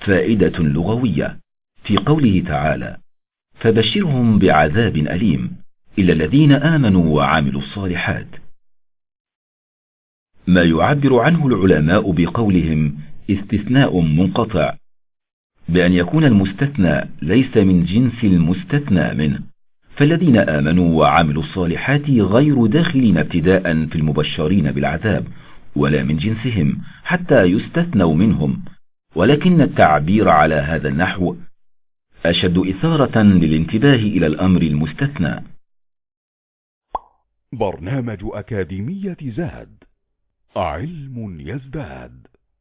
فائدة لغوية في قوله تعالى: فبشرهم بعذاب أليم إلا الذين آمنوا وعملوا الصالحات. ما يعبر عنه العلماء بقولهم استثناء منقطع، بأن يكون المستثنى ليس من جنس المستثنى منه، فالذين آمنوا وعملوا الصالحات غير داخلين ابتداء في المبشرين بالعذاب ولا من جنسهم حتى يستثنوا منهم، ولكن التعبير على هذا النحو أشد إثارة للانتباه إلى الأمر المستثنى. برنامج أكاديمية زاد، علم يزداد.